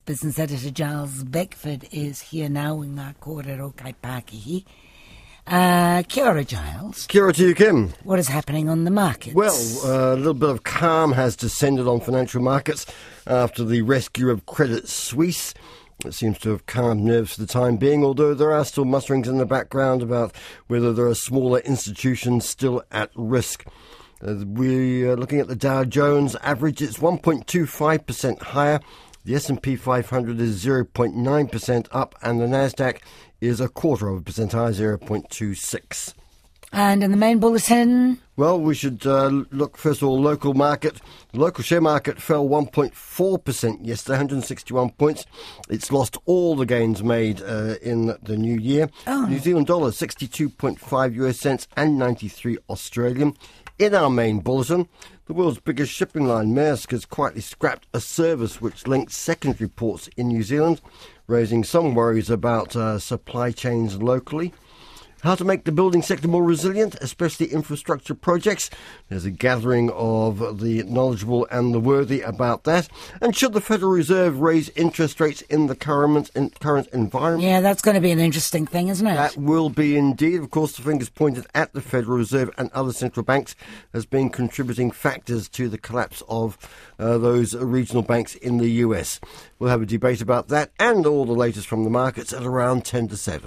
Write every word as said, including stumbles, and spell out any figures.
Business editor Giles Beckford is here now in ngā kōrero kai Pākihi. Uh, kia ora, Giles. Kia ora to you, Kim. What is happening on the markets? Well, uh, a little bit of calm has descended on financial markets after the rescue of Credit Suisse. It seems to have calmed nerves for the time being, although there are still mutterings in the background about whether there are smaller institutions still at risk. Uh, we are looking at the Dow Jones average. It's one point two five percent higher. The S and P five hundred is zero point nine percent up, and the Nasdaq is a quarter of a percent higher, zero point two six. And in the main bulletin? Well, we should uh, look, first of all, local market. The local share market fell one point four percent yesterday, one hundred sixty-one points. It's lost all the gains made uh, in the new year. Oh. New Zealand dollar, sixty-two point five US cents and ninety-three Australian. In our main bulletin, the world's biggest shipping line, Maersk, has quietly scrapped a service which links secondary ports in New Zealand, raising some worries about uh, supply chains locally. How to make the building sector more resilient, especially infrastructure projects. There's a gathering of the knowledgeable and the worthy about that. And should the Federal Reserve raise interest rates in the current, in current environment? Yeah, that's going to be an interesting thing, isn't it? That will be indeed. Of course, the finger's pointed at the Federal Reserve and other central banks as being contributing factors to the collapse of uh, those regional banks in the U S. We'll have a debate about that and all the latest from the markets at around ten to seven.